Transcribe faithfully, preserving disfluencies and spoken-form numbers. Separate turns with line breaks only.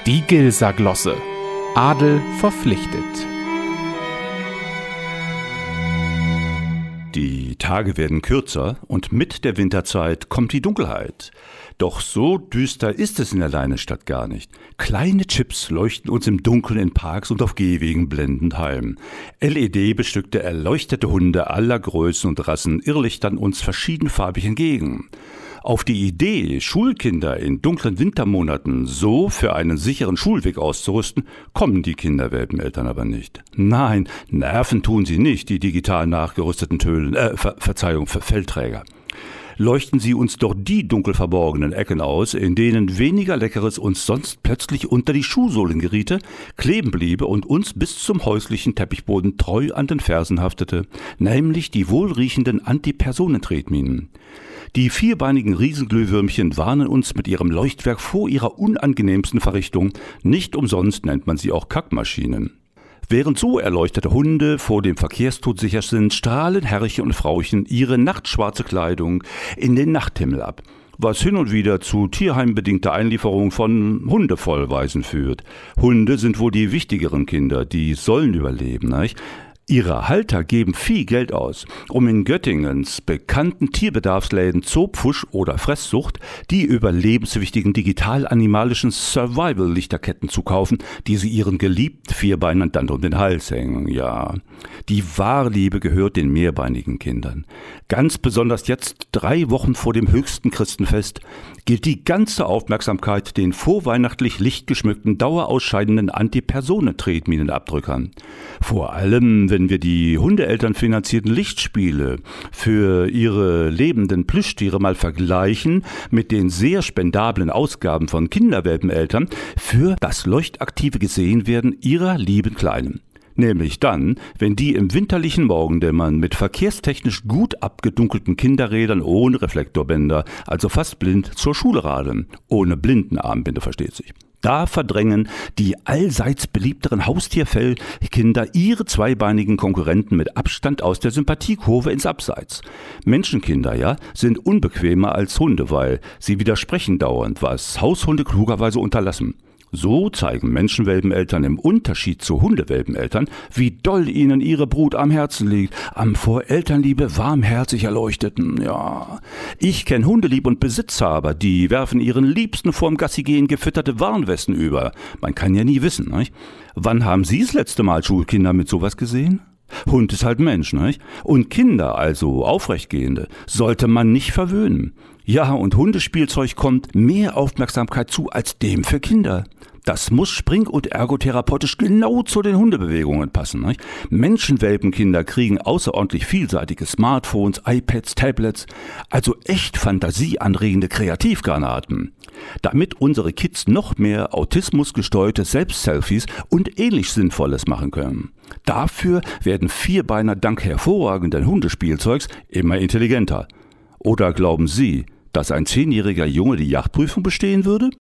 Die Gilsa-Glosse. Adel verpflichtet.
Die Tage werden kürzer und mit der Winterzeit kommt die Dunkelheit. Doch so düster ist es in der Leinestadt gar nicht. Kleine Chips leuchten uns im Dunkeln in Parks und auf Gehwegen blendend heim. L E D-bestückte erleuchtete Hunde aller Größen und Rassen irrlichtern uns verschiedenfarbig entgegen. Auf die Idee, Schulkinder in dunklen Wintermonaten so für einen sicheren Schulweg auszurüsten, kommen die Kinderwelpeneltern aber nicht. Nein, nerven tun sie nicht, die digital nachgerüsteten Tölen, äh, Ver- Verzeihung, Ver- Feldträger. Leuchten sie uns doch die dunkel verborgenen Ecken aus, in denen weniger Leckeres uns sonst plötzlich unter die Schuhsohlen geriete, kleben bliebe und uns bis zum häuslichen Teppichboden treu an den Fersen haftete, nämlich die wohlriechenden Antipersonentretminen. Die vierbeinigen Riesenglühwürmchen warnen uns mit ihrem Leuchtwerk vor ihrer unangenehmsten Verrichtung, nicht umsonst nennt man sie auch Kackmaschinen. Während so erleuchtete Hunde vor dem Verkehrstod sicher sind, strahlen Herrchen und Frauchen ihre nachtschwarze Kleidung in den Nachthimmel ab, was hin und wieder zu tierheimbedingter Einlieferung von Hundevollweisen führt. Hunde sind wohl die wichtigeren Kinder, die sollen überleben, nicht? Ihre Halter geben viel Geld aus, um in Göttingens bekannten Tierbedarfsläden Zoopfusch oder Fresssucht die überlebenswichtigen digital-animalischen Survival-Lichterketten zu kaufen, die sie ihren geliebten Vierbeinern dann um den Hals hängen. Ja, die wahre Liebe gehört den mehrbeinigen Kindern. Ganz besonders jetzt, drei Wochen vor dem höchsten Christenfest, gilt die ganze Aufmerksamkeit den vorweihnachtlich lichtgeschmückten, dauerausscheidenden Antipersonentretminenabdrückern. Vor allem, wenn wir die Hundeeltern finanzierten Lichtspiele für ihre lebenden Plüschtiere mal vergleichen mit den sehr spendablen Ausgaben von Kinderwelpeneltern für das leuchtaktive Gesehenwerden ihrer lieben Kleinen. Nämlich dann, wenn die im winterlichen Morgendämmern mit verkehrstechnisch gut abgedunkelten Kinderrädern ohne Reflektorbänder, also fast blind, zur Schule radeln. Ohne Blindenarmbinde, versteht sich. Da verdrängen die allseits beliebteren Haustierfellkinder ihre zweibeinigen Konkurrenten mit Abstand aus der Sympathiekurve ins Abseits. Menschenkinder, ja, sind unbequemer als Hunde, weil sie widersprechen dauernd, was Haushunde klugerweise unterlassen. So zeigen Menschenwelpeneltern im Unterschied zu Hundewelpeneltern, wie doll ihnen ihre Brut am Herzen liegt, am vor Elternliebe warmherzig erleuchteten. Ja, ich kenne Hundelieb- und Besitzhaber, die werfen ihren Liebsten vorm Gassigehen gefütterte Warnwesten über. Man kann ja nie wissen, nicht? Wann haben Sie das letzte Mal Schulkinder mit sowas gesehen? Hund ist halt Mensch, nicht? Und Kinder, also Aufrechtgehende, sollte man nicht verwöhnen. Ja, und Hundespielzeug kommt mehr Aufmerksamkeit zu als dem für Kinder. Das muss spring- und ergotherapeutisch genau zu den Hundebewegungen passen, nicht? Menschenwelpenkinder kriegen außerordentlich vielseitige Smartphones, iPads, Tablets, also echt fantasieanregende Kreativgranaten. Damit unsere Kids noch mehr autismusgesteuerte Selbstselfies und ähnlich Sinnvolles machen können. Dafür werden Vierbeiner dank hervorragenden Hundespielzeugs immer intelligenter. Oder glauben Sie, dass ein zehnjähriger Junge die Yachtprüfung bestehen würde?